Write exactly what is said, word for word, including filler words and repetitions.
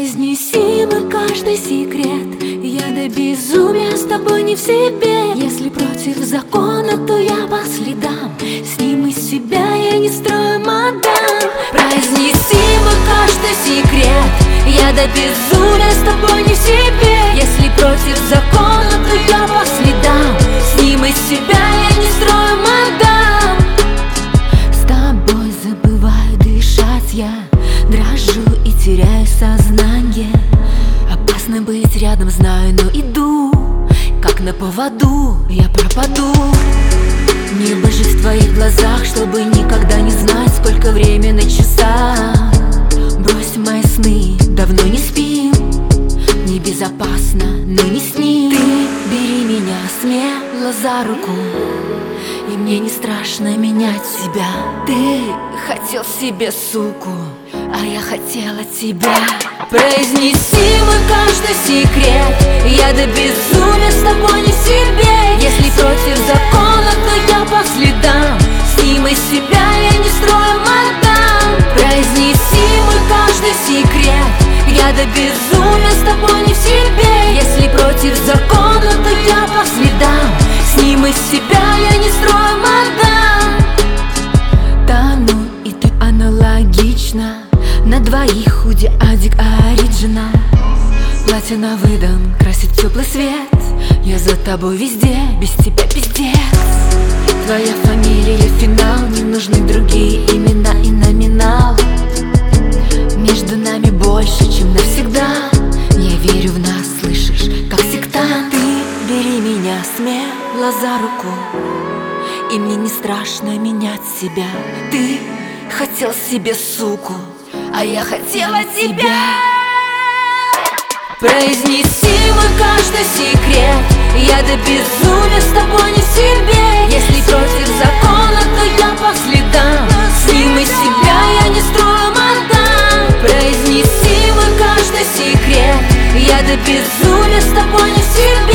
Произнеси мой каждый секрет. Я до безумия с тобой не в себе. Если против закона, то я по следам. С ним из себя я не строю мадам. Произнеси мой каждый секрет. Я до безумия с тобой не в себе. Если против закона, то я по следам. С ним из себя я не строю мадам. С тобой забываю дышать я. Дрожу и теряю сознание. Опасно быть рядом, знаю, но иду как на поводу, я пропаду. Небо же в твоих глазах, чтобы никогда не знать, сколько время на часах. Брось мои сны, давно не спим. Небезопасно, но не с ним. Ты бери меня смело за руку, и мне не страшно менять себя. Ты хотел себе суку, а я хотела тебя. Произнеси мой каждый секрет. Я до безумия с тобой не в себе. Если против закона, то я по следам. С ним из себя я не строю мадам. Произнеси мой каждый секрет. Я до безумия с тобой не в себе. Если против закона, то я по следам. С ним из себя я не строю мадам. Тону и ты аналогично. На двоих худи адик оригинал. Платье на выдам красит теплый свет. Я за тобой везде, без тебя пиздец. Твоя фамилия финал, не нужны другие имена и номинал. Между нами больше, чем навсегда. Я верю в нас, слышишь, как сектант. Ты бери меня смело за руку, и мне не страшно менять себя. Ты хотел себе суку, а я хотела тебя. Произнеси мой каждый секрет. Я до безумия с тобой не в себе. Если против закона, то я по следам. С ним из себя я не строю мадам. Произнеси мой каждый секрет. Я до безумия с тобой не в себе.